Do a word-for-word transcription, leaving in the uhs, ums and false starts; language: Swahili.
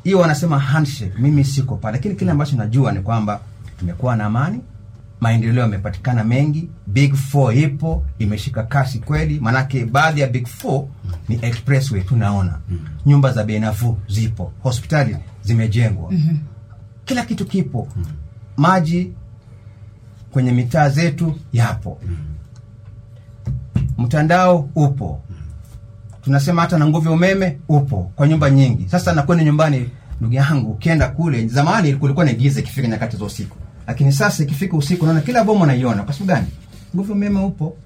hiyo wanasema handshake, mimi siko pale, lakini kile ambacho najua ni kwamba tumekuwa na amani, maendeleo yamepatikana mengi, Big Four ipo, imeshika kasi kweli. Manake baadhi ya Big Four ni expressway tunaona, nyumba za bei nafuu zipo, hospitali zimejengwa, mm-hmm. kila kitu kipo, maji kwenye mitaa zetu yapo, mtandao upo, tunasema hata na nguvu ya umeme upo kwa nyumba nyingi. Sasa nakwenda nyumbani, ndugu yangu, ukienda kule, zamani kulikuwa na giza ikifika nyakati za usiku, lakini sasa ikifika usiku naona kila bomu naiona. Kwa sababu gani? Nguvu ya umeme upo.